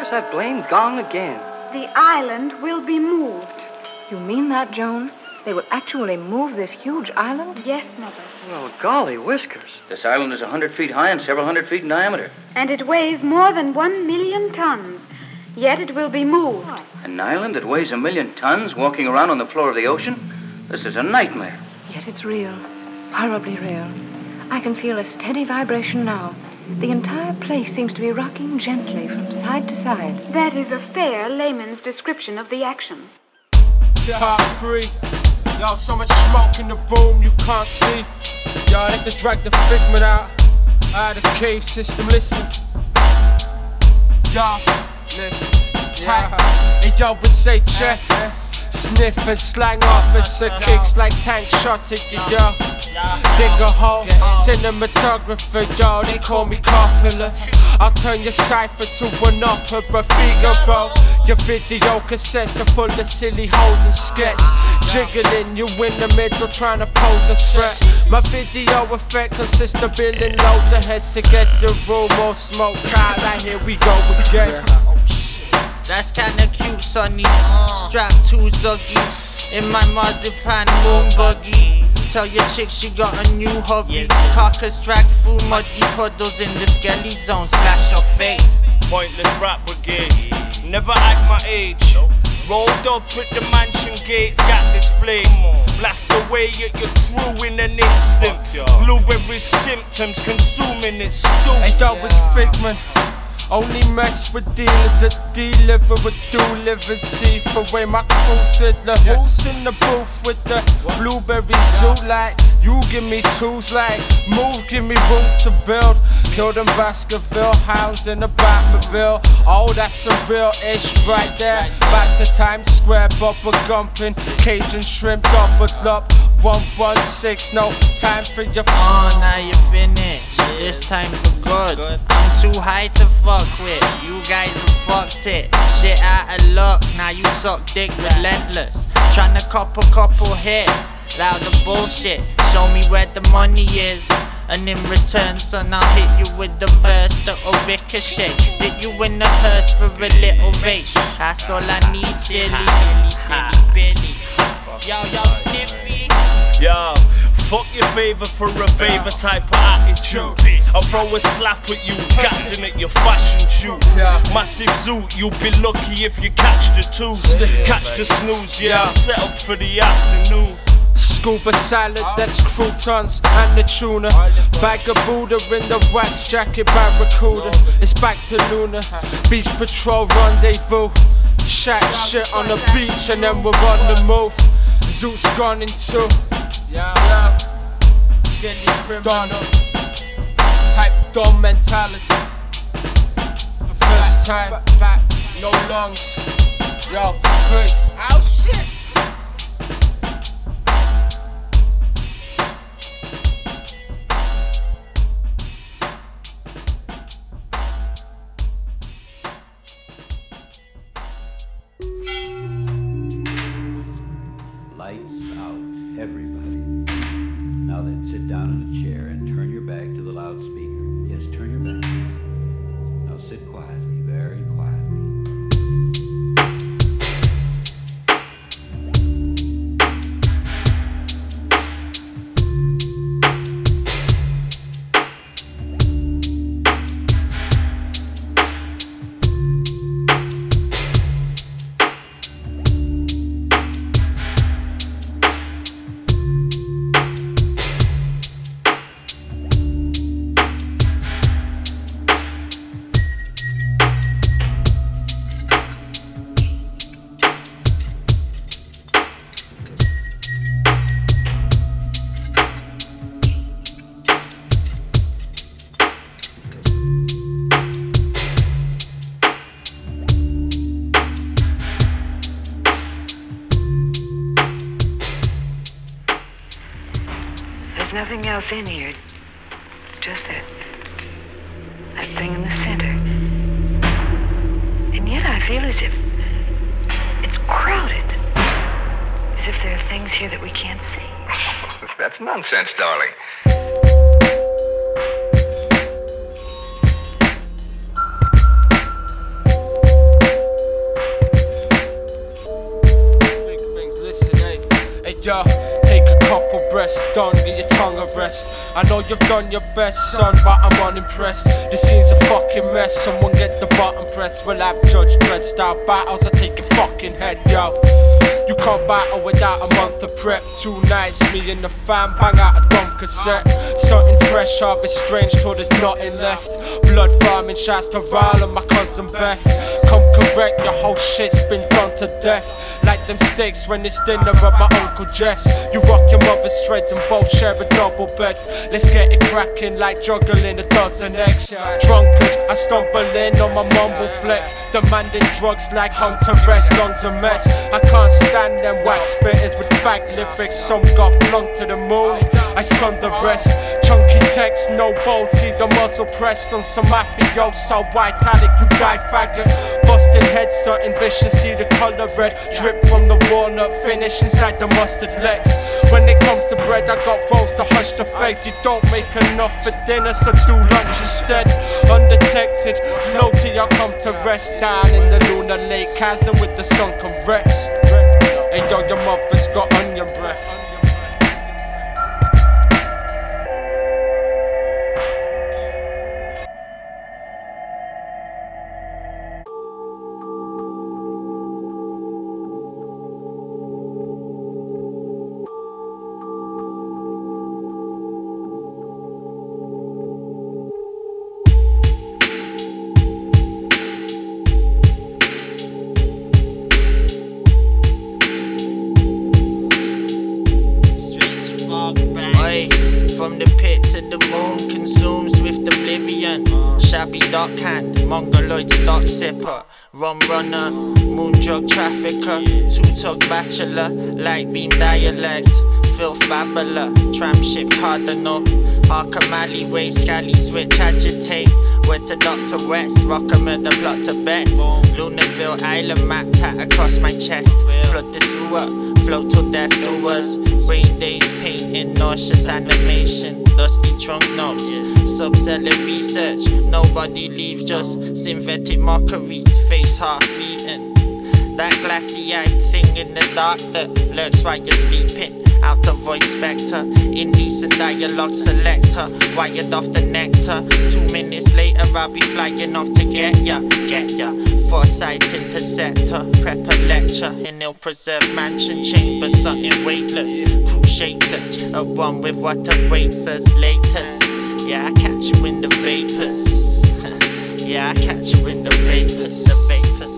There's that blamed gong again. The island will be moved. You mean that, Joan? They will actually move this huge island? Yes, Mother. Well, golly whiskers. This island is 100 feet high and several hundred feet in diameter. And it weighs more than 1 million tons. Yet it will be moved. An island that weighs 1 million tons walking around on the floor of the ocean? This is a nightmare. Yet it's real. Horribly real. I can feel a steady vibration now. The entire place seems to be rocking gently from side to side. That is a fair layman's description of the action. Part 3. Yo, so much smoke in the room you can't see. Yo, they just drag the figment out of the cave system. Listen. Yo, listen. Hey, yo, we say chef. Sniff and slang officer kicks like tank shot to you, yo. Dig a hole, cinematographer, yo, they call me Coppola. I'll turn your cipher to an opera, Figaro. Your video cassettes are full of silly hoes and sketch. Jiggling you in the middle trying to pose a threat. My video effect consists of building loads of heads to get the room all smoke. Right, here we go again. That's kinda cute, sonny. Strap 2 zuggies in my marzipan moon buggy. Tell your chick she got a new hobby. Carcass drag through muddy puddles in the skelly zone. Splash your face. Pointless rap brigade. Never act my age. Rolled up at the mansion gates, got displayed. Blast away at your crew in an instant. Blueberry symptoms, consuming it still. Hey, that was figment. Only mess with dealers that deliver or do live and see for way my crew said the who's in the booth with the blueberry zoo like you give me tools like move, give me room to build. Killed in Baskerville, hounds in the Batmobile. Oh, that's some real ish right there. Back to Times Square, bubble gumping, Cajun shrimp doubled up. 116, no time for your now you finished. This time for good. I'm too high to fuck with. You guys have fucked it. Shit out of luck. Now you suck dick relentless. Tryna cop a couple hit. Loud the bullshit. Show me where the money is. And in return, son, I'll hit you with the verse that'll ricochet. Sit you in the hearse for a little race. That's all I need, silly Billy. Yo, Sniffy. Yo, fuck your favor for a favor type of attitude. I'll throw a slap at you, gassing at your fashion shoot. Massive zoot, you'll be lucky if you catch the twos. Catch the snooze, yeah, I'm set up for the afternoon. Scuba salad, that's croutons and the tuna. Bag of Buddha in the wax jacket, barracuda. It's back to Luna, beach patrol rendezvous. Chat shit on the beach and then we're on the move. Zoot's gone in 2. Skinny criminal, type dumb mentality. The first time, back, no lungs. Yo, Chris, oh shit. Lights out, everybody. Now then, sit down in a chair and turn your back to the loudspeaker. Yes, turn your back. Now sit quietly, very quietly. There's nothing else in here. Just that thing in the center. And yet I feel as if it's crowded. As if there are things here that we can't see. That's nonsense, darling. done, get your tongue a rest. I know you've done your best, son, but I'm unimpressed. This scene's a fucking mess, someone get the button pressed. Well, I've judged dread style battles, I take your fucking head, yo. You can't battle without a month of prep. 2 nights, me and the fam bang out a dumb cassette. Something fresh, harvest strange till there's nothing left. Blood farming, shouts to Ryle and my cousin Beth. Come correct, your whole shit's been done to death. Like them steaks when it's dinner at my Uncle Jeff's. You rock your mother's threads and both share a double bed. Let's get it cracking like juggling a dozen eggs. Drunkard, I stumble in on my mumble flex. Demanding drugs like Hunter rest, lungs a mess. I can't stand them wax spitters with fag lyrics. Some got flunked to the moon, I son the rest. Chunky text, no bold, see the muzzle pressed on some mafioso italic, you die faggot. Busted head, something vicious, see the colour red. Drip from the walnut, finish inside the mustard legs. When it comes to bread, I got rolls to hush the fakes. You don't make enough for dinner, so do lunch instead. Undetected, floaty, I'll come to rest down in the lunar lake chasm with the sunken wrecks. Hey yo, your mother's got onion breath. From the pit to the moon, consumed swift oblivion. Shabby dockhand, mongoloid stock sipper, rum runner, moon drug trafficker, two-tug bachelor, light beam dialect, filth babbler, tramp ship cardinal, Arkham alleyway, scally switch agitate. Word to Dr. West, Rocker murder plot to bed. Lunarville Island map tat across my chest. Flood the sewer, float till death do us. Rain days painting, nauseous animation. Dusty trunk notes, sub-cellar research. Nobody leaves, just synthetic mockeries. Face half eaten. That glassy-eyed thing in the dark that lurks while you're sleeping. Out of void spectre, indecent dialogue selector, wired off the nectar. 2 minutes later I'll be flying off to get ya. Foresight interceptor, prep a lecture in ill-preserved mansion chamber. Something weightless, crew shapeless, at one with what awaits us latest. Yeah, I catch you in the vapors. Yeah, I catch you in the vapors. The vapors,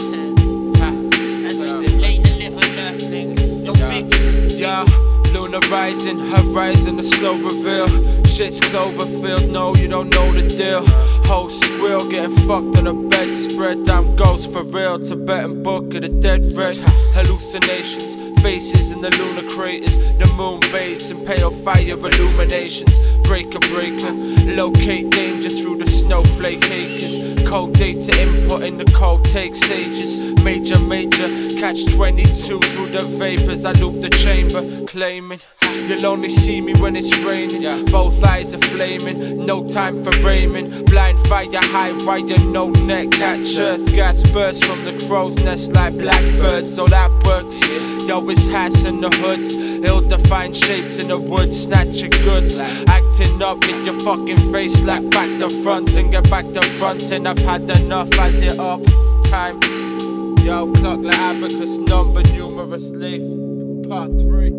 latest. As we relate a little earthling, your figure. Yeah, lunar rising, horizon, a slow reveal. Shit's Cloverfield, no, you don't know the deal. Whole squill getting fucked on a bedspread. I'm ghost for real, Tibetan book of the dead red. Hallucinations, faces in the lunar craters. The moon bathes in pale fire illuminations. Breaker, locate danger through the snowflake acres. Cold data input in the cold takes ages. Major, catch 22 through the vapors. I loop the chamber, claiming you'll only see me when it's raining. Both eyes are flaming, no time for raiming. Blind fire, high wire, no net. Catch earth gas bursts from the crow's nest like blackbirds. So that works. Yo, it's hats in the hoods, ill-defined shapes in the woods. Snatch your goods, acting up in your fucking face like back to front and get back to front. And I've had enough, add it up. Time. Yo, clock like abacus, number numerous leaf. Part 3.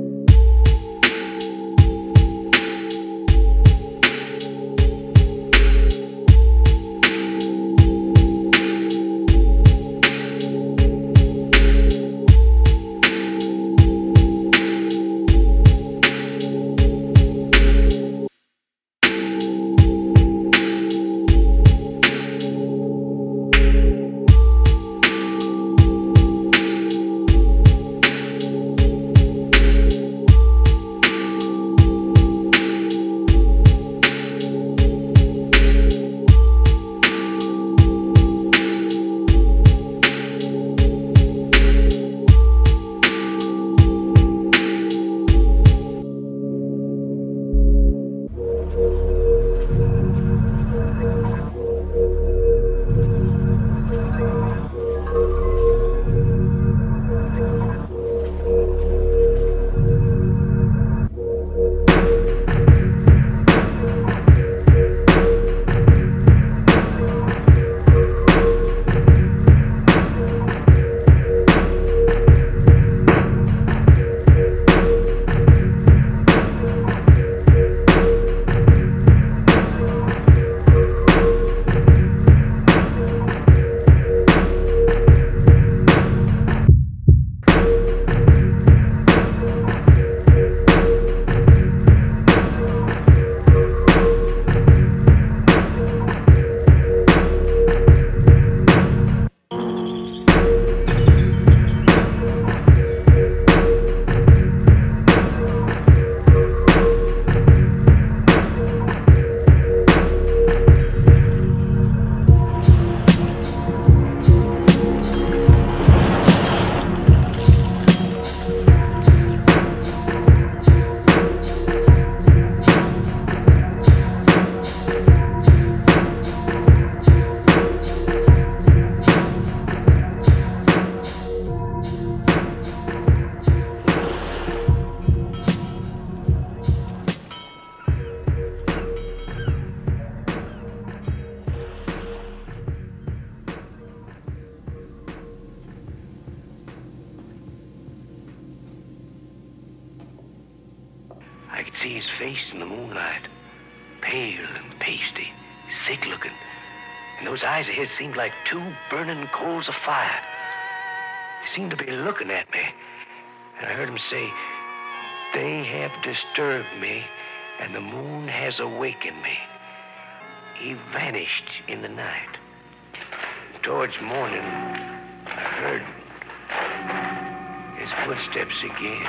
see his face in the moonlight. Pale and pasty, sick-looking. And those eyes of his seemed like two burning coals of fire. He seemed to be looking at me. And I heard him say, "They have disturbed me, and the moon has awakened me." He vanished in the night. Towards morning, I heard his footsteps again.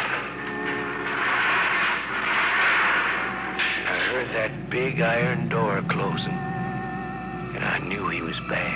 I heard that big iron door closing, and I knew he was back.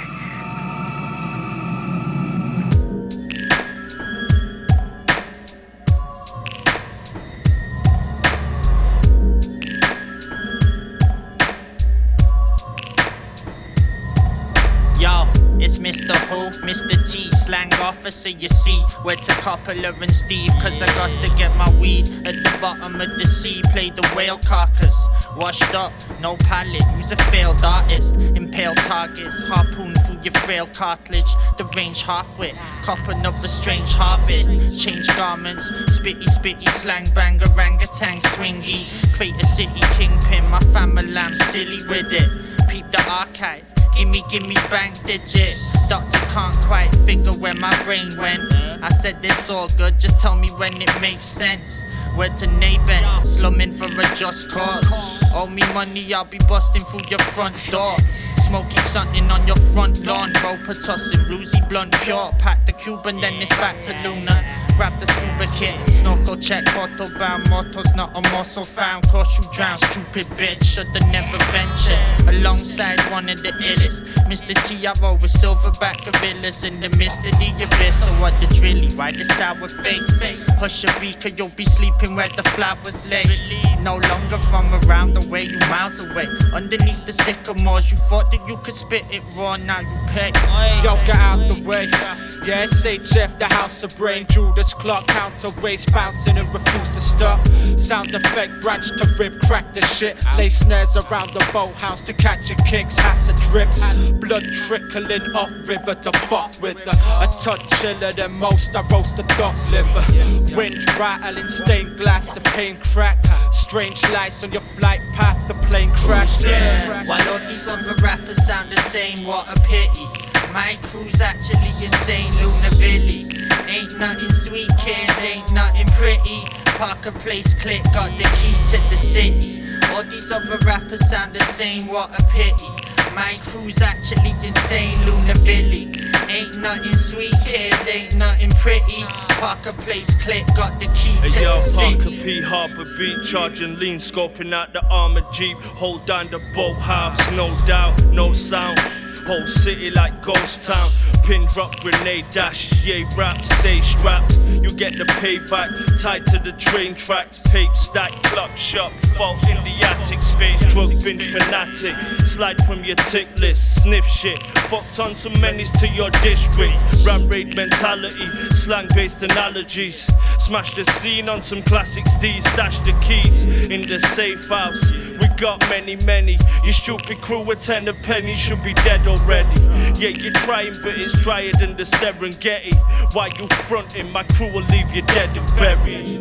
Yo, it's Mr. Who, Mr. T, slang officer, you see. Went to Coppola and Steve, cause I got to get my weed at the bottom of the sea. Played the whale carcass, washed up, no palate. Who's a failed artist? Impale targets, harpoon through your frail cartilage. The range half-wit, cop another strange harvest. Change garments, spitty slang bang, orangutan swingy. Create a city kingpin, my family lamb silly with it. Peep the archive. Gimme bank digits. Doctor can't quite figure where my brain went. I said it's all good, just tell me when it makes sense. Word to Naben, slumming for a just cause. Owe me money, I'll be busting through your front door. Smoking something on your front lawn. Roper tossing, bluesy blunt pure. Pack the Cuban, then it's back to Luna. Grab the scuba kit, snorkel check, bottle bound. Motto's not a muscle found. Cause you drown, stupid bitch. Shoulda never ventured alongside one of the illest. Mr. T, I roll with silverback gorillas in the midst of the abyss. So what the drilly? Why the sour face? Hush your beaker, you'll be sleeping where the flowers lay. No longer from around the way, you miles away. Underneath the sycamores, you thought that you could spit it raw, now you pay. Yo, get out the way. Yeah, SHF, the house of brain. Judas clock, counterweights bouncing and refuse to stop. Sound effect, branch to rib, crack the shit. Play snares around the boathouse to catch your kicks. Acid drips, blood trickling up river to fuck with her. A touch chiller than most, I roast the duck liver. Wind rattling, stained glass and pain crack. Strange lights on your flight path, the plane crashed. While all these other rappers sound the same, what a pity. My crew's actually insane, Luna Billy. Ain't nothing sweet, kid, ain't nothing pretty. Parker Place click, got the key to the city. All these other rappers sound the same, what a pity. My crew's actually insane, Luna Billy. Ain't nothing sweet, kid, ain't nothing pretty. Parker Place click, got the key to the city. Parker P, Harbour Beat, charging lean, scoping out the armored Jeep. Hold down the boathouse, no doubt, no sound. Whole city like ghost town. Pin drop, grenade dash, yeah, rap, stay strapped. You get the payback, tied to the train tracks. Pape stack, clock shop, fault in the attic space. Drug binge fanatic, slide from your tick list. Sniff shit, fucked on some menace to your district. Rap raid mentality, slang based analogies. Smash the scene on some classics, D, stash the keys in the safe house. We got many. Your stupid crew with 10 a penny should be dead already. Yeah, you're trying, but it's drier than the Serengeti. Why you fronting? My crew will leave you dead and buried.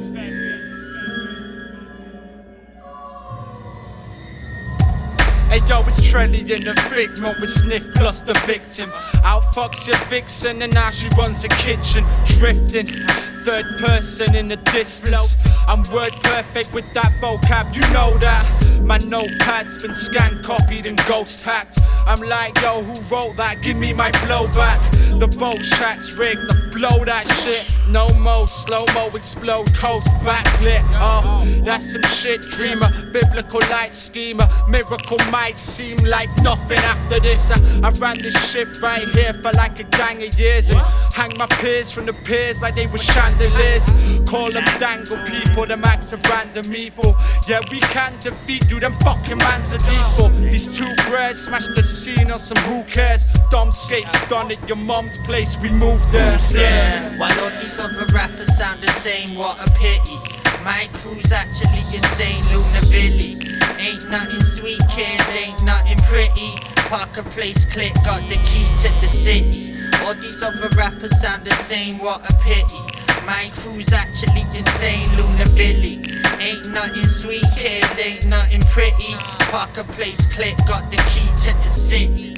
Hey yo, it's Trelly in the figment with Sniff plus the victim. Outfucks your vixen and now she runs the kitchen. Drifting, third person in the distance. I'm word perfect with that vocab, you know that. My notepad's been scanned, copied and ghost hacked. I'm like, yo, who wrote that? Give me my flow back. The boat shack's rigged, to blow that shit. No more slow-mo, explode, coast backlit. Oh, that's some shit, dreamer. Biblical light schemer. Miracle might seem like nothing after this. I ran this shit right here for like a gang of years. And hang my peers from the piers like they were chandeliers. Call them dangle people, them acts of random evil. Yeah, we can defeat you, them fucking mans are lethal. These two breads smash the scene on some who cares. Dumb skates done at your mom's place, we moved there. Yeah. While all these other rappers sound the same, what a pity. My crew's actually insane, Luna Billy. Ain't nothing sweet, kid, ain't nothing pretty. Parker Place click, got the key to the city. All these other rappers sound the same, what a pity. My crew's actually insane, Luna Billy. Ain't nothing sweet here, ain't nothing pretty. Parker Place click, got the key to the city.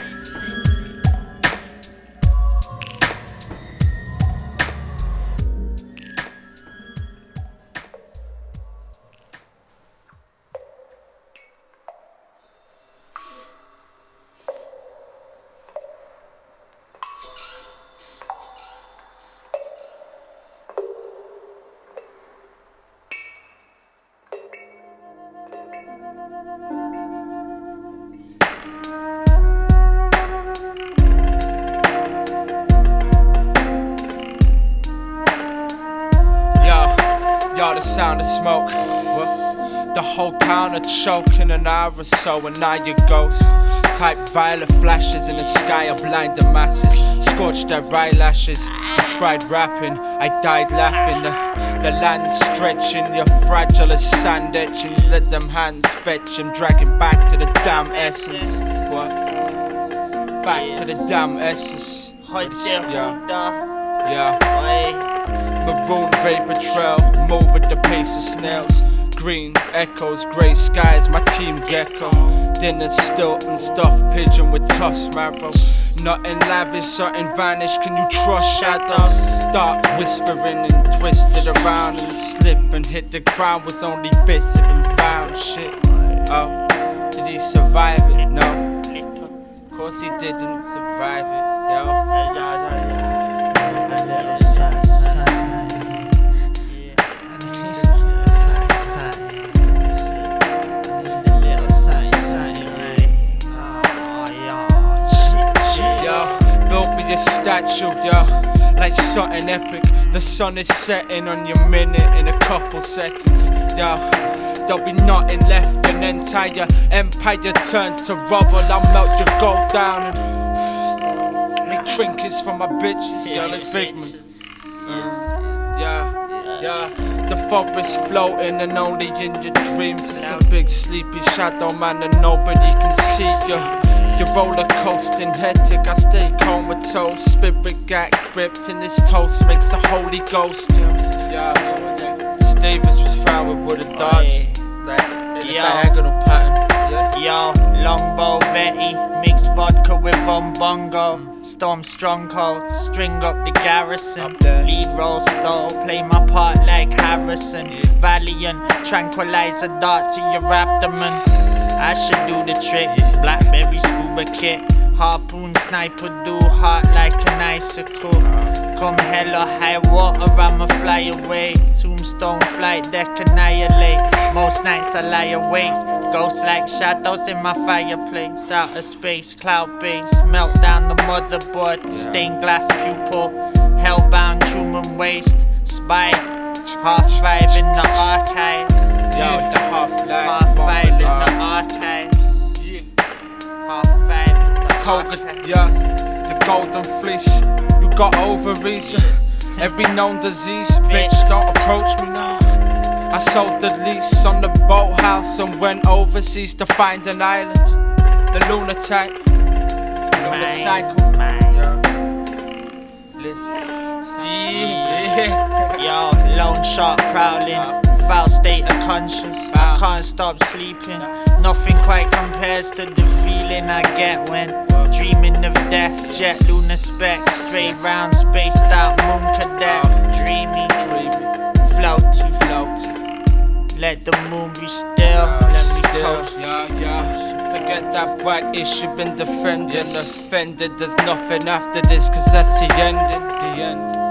Yo, the sound of smoke. What? The whole town are choking an hour or so, and now you ghost. Type violet flashes in the sky are blind the masses. Scorched their eyelashes. I tried rapping, I died laughing. The land stretching, you're fragile as sand etchings. Let them hands fetch him, drag him back to the damn essence. What? Back to the damn essence. Yeah. Maroon vapor trail, move at the pace of snails. Green echoes, grey skies, my team gecko. Dinner stilt and stuffed pigeon with toss marrow. Nothing lavish, something vanished, can you trust shadows? Dark whispering and twisted around and slip and hit the ground. Was only bits of him found shit. Oh, did he survive it? No, of course he didn't survive it, yo. A statue, yo, like something epic. The sun is setting on your minute in a couple seconds, yo. There'll be nothing left, an entire empire turned to rubble. I'll melt your gold down and make trinkets for my bitches, yo, like Figment. Yeah. The forest floating and only in your dreams. It's a big sleepy shadow man and nobody can see you. You're roller coasting, hectic, I stay comatose. Spirit got gripped and this toast makes a Holy Ghost. Yeah, Davis was found with wooden darts, like in a diagonal pattern. Yo, longbow Vetty, mix vodka with bongo. Storm strongholds, string up the garrison. Lead role stole, play my part like Harrison. Valiant, tranquilizer dart to your abdomen. I should do the trick, Blackberry scuba kit. Harpoon sniper do hot like an icicle. Come hell or high water, I'ma fly away. Tombstone flight deck annihilate. Most nights I lie awake. Ghosts like shadows in my fireplace. Outer space, cloud base. Melt down the motherboard. Stained glass pupil. Hellbound human waste. Spy. 5:30 in the archives. Yo, the half-life. 5:30 in the archives. 5:30 in the Toga, archives. yeah, the golden fleece. You got ovaries. Every known disease, bitch, don't approach me now. I sold the lease on the boathouse and went overseas to find an island. The lunatic, lunar cycle. Yo, lone shark prowling, foul state of conscience. I can't stop sleeping. Nothing quite compares to the feeling I get when dreaming of death. Jet lunar spec, straight round, spaced out moon cadet. Dreamy, floaty. Let the moon be still. Let me coast. Forget that whack issue, been defended. Offended, there's nothing after this, cause that's the ending.